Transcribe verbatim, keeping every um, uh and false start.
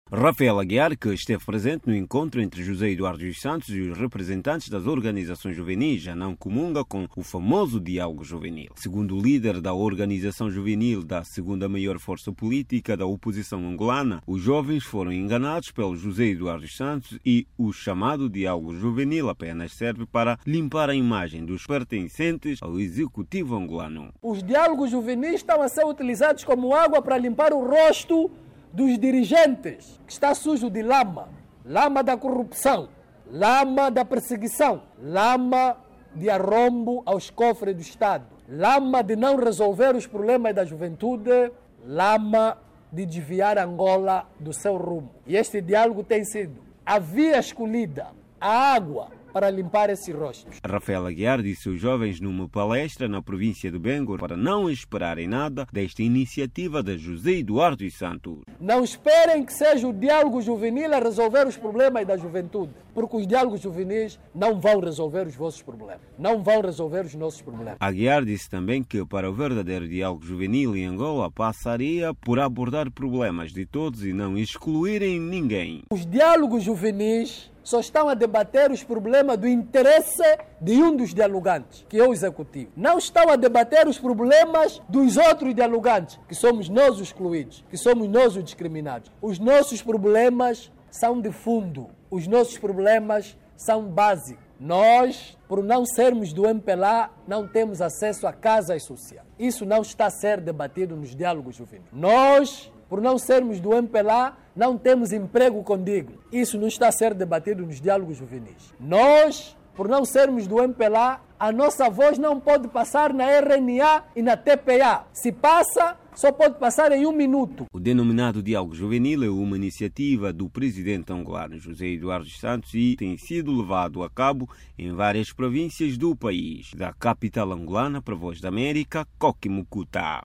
Rafael Aguiar, que esteve presente no encontro entre José Eduardo dos Santos e os representantes das organizações juvenis, já não comunga com o famoso diálogo juvenil. Segundo o líder da organização juvenil da segunda maior força política da oposição angolana, os jovens foram enganados pelo José Eduardo dos Santos e o chamado diálogo juvenil apenas serve para limpar a imagem dos pertencentes ao executivo angolano. Os diálogos juvenis estão a ser utilizados como água para limpar o rosto dos dirigentes, que está sujo de lama, lama da corrupção, lama da perseguição, lama de arrombo aos cofres do Estado, lama de não resolver os problemas da juventude, lama de desviar Angola do seu rumo. E este diálogo tem sido a via escolhida, a água para limpar esses rostos. Rafael Aguiar disse aos jovens numa palestra na província do Bengo para não esperarem nada desta iniciativa de José Eduardo dos Santos. Não esperem que seja o diálogo juvenil a resolver os problemas da juventude, porque os diálogos juvenis não vão resolver os vossos problemas, não vão resolver os nossos problemas. Aguiar disse também que para o verdadeiro diálogo juvenil em Angola passaria por abordar problemas de todos e não excluírem ninguém. Os diálogos juvenis só estão a debater os problemas do interesse de um dos dialogantes, que é o executivo. Não estão a debater os problemas dos outros dialogantes, que somos nós os excluídos, que somos nós os discriminados. Os nossos problemas são de fundo, os nossos problemas são básicos. Nós, por não sermos do M P L A, não temos acesso a casas sociais. Isso não está a ser debatido nos diálogos juvenis. Nós, por não sermos do M P L A, não temos emprego condigno. Isso não está a ser debatido nos diálogos juvenis. Nós, por não sermos do M P L A, a nossa voz não pode passar na R N A e na T P A. Se passa, só pode passar em um minuto. O denominado Diálogo Juvenil é uma iniciativa do presidente angolano José Eduardo dos Santos e tem sido levado a cabo em várias províncias do país. Da capital angolana para a Voz da América, Coque Mucuta.